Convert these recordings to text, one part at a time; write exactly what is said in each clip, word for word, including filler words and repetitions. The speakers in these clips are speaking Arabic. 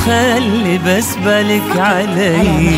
خلي بس بالك علي،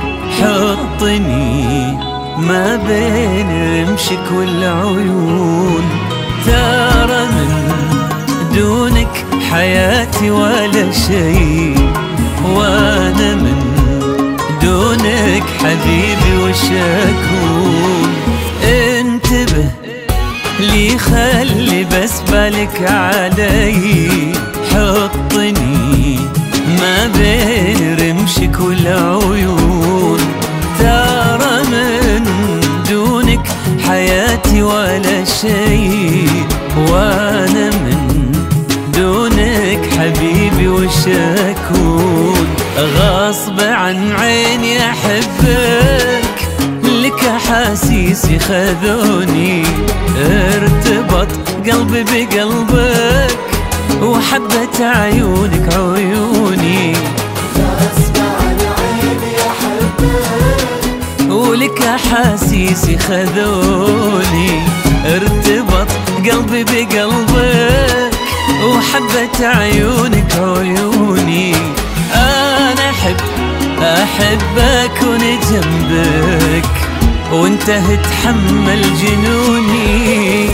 حطني ما بين رمشك والعيون. ترى من دونك حياتي ولا شيء، وانا من دونك حبيبي وش اكون. انتبه لي خلي بس بالك علي، حطني ما بين رمشك والعيون. ترى من دونك حياتي ولا شيء، وانا من دونك حبيبي وش اكون. غصب عن عيني احبك، لك احاسيسي خذوني، ارتبط قلبي بقلبك وحبت عيونك عيوني. غصب عن عيني احبك، ولك احاسيسي خذوني، ارتبط قلبي بقلبك وحبت عيونك عيوني. انا احب احب اكون جنبك وانت تحمل جنوني.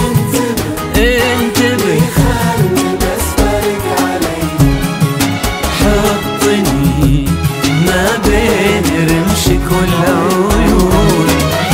انتبه خلي بس بالك علي، حطني ما بين رمشك والعيون.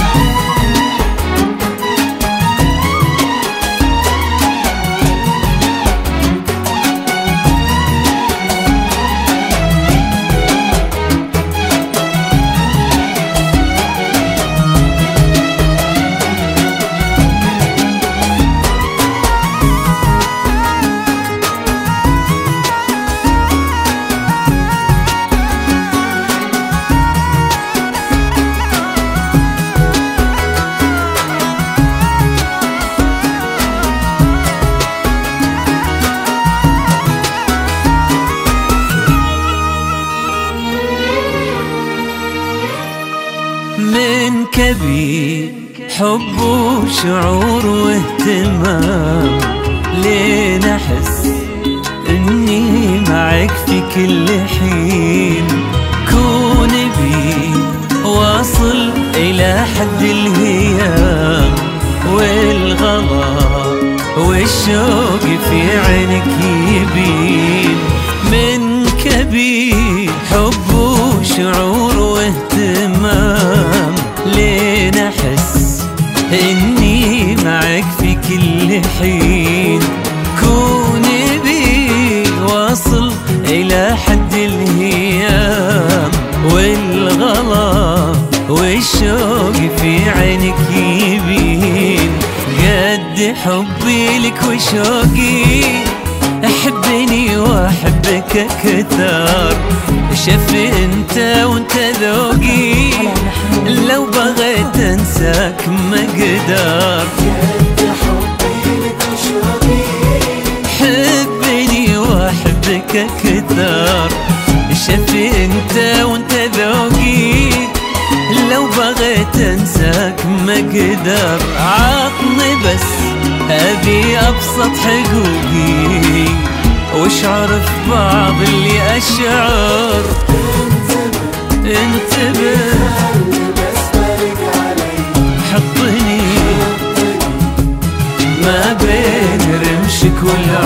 من كبير حب وشعور واهتمام، لين احس اني معك في كل حين. كون بي واصل الى حد الهيام، والغلا والشوق في عينك يبين. من كبير حب وشعور واهتمام، لين احس اني معك في كل حين. كوني بي واصل الى حد الهيام، والغلا والشوق في عينك يبين. قد حبي لك وشوقي، احبني واحبك اكثر. شف انت وانت ذوقي، لو بغيت انساك ما اقدر. قد حبي لك وشوقي، حبني واحبك اكثر. شف انت وانت ذوقي، لو بغيت انساك ما اقدر. عطني بس ابي ابسط حقوقي، واشعر في بعض اللي اشعر. انتبه خلي بس بالك علي، حطني ما بين رمشك والعيون.